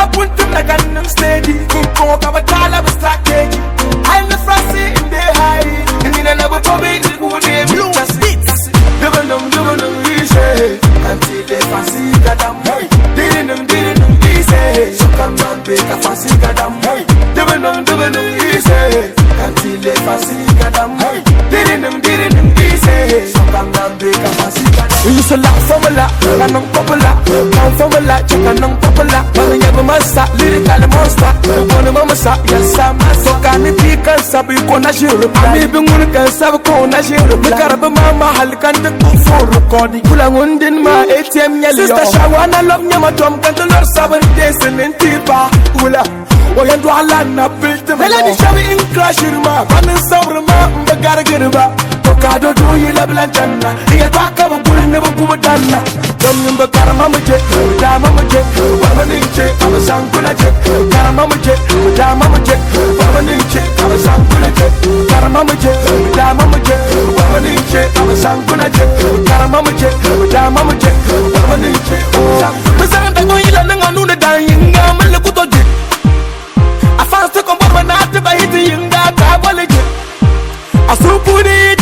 puntum na ganum steady. Kunko ka batala ba strategy. I'm the frosty in the high. And in another topic, it's good name. Double easy. Until they fancy gadam. Didn't easy. So come down, big a fancy gadam. Double easy. Until they fancy gadam. Didn't easy. So come down, big a fancy gadam. We used to laugh formula, and I'm popular. Come formula, check and I'm popular. Man, you have a master, lyrical monster. One of my master, yes, I'm a so can it be cancer, you can't share. I'm even going to cancer, corner share. Look at the mama, I'll can't go for recording. Pula wundin ma ATM yellow. Sister Shawana love Yama Tom, can't learn 7 days and Tipa. Ula, or you do a land up built the melody shall in crash in my running summer, the Garagariba. Tocado do you love Lantana? He attack of a bull never put a dana. Don't remember Karamama Jet, Damama Jet, Wamaninche, I'm a Sankuna Jet, Karamama Jet, Damama Jet, Wamaninche, I'm a Sankuna Jet, Karamama Jet, Damama Jet, Wamaninche, I'm a Sankuna Jet, Karamama Jet, Damama Jet, Wamaninche, Mr. Goyla Nanga dying, I'm a Lakuto Jet. I found to come over not to buy it in that college. I so put it,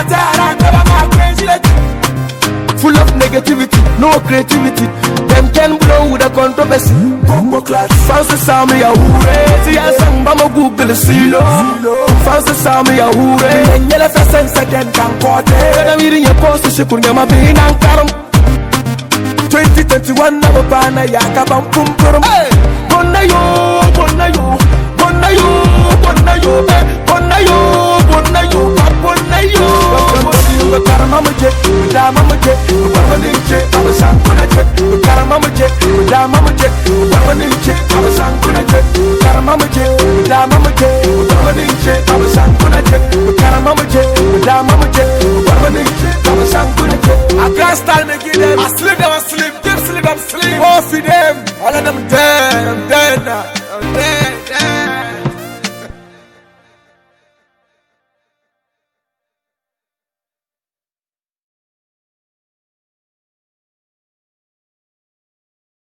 full of negativity, no creativity. Them can blow with a controversy. Bombo class, fans the Sami Ahure. See, I sang Mama Google Silo. Fans the Sami Ahure. And yellow sense again can court. I'm eating your post, she could never be in Ankaram. 2021, never ban a yakabam pum purum. Bonayo, Bonayo, Bonayo, Bonayo, Bonayo, Bonayo, Bonayo. Karamama Jet, Damama Jet, Wamaninche, I'm a Sankuna Jet, Karamama Jet, Damama Jet, Wamaninche, I'm a Sankuna Jet, Karamama Jet, Damama Jet, Wamaninche, I'm a Sankuna Jet, Karamama Jet, Damama Jet, Wamaninche, I'm a Sankuna Jet. I can't stand to give them. I sleep, them sleep, them sleep, I'm sleep. All for them, all of them dead, I'm dead now.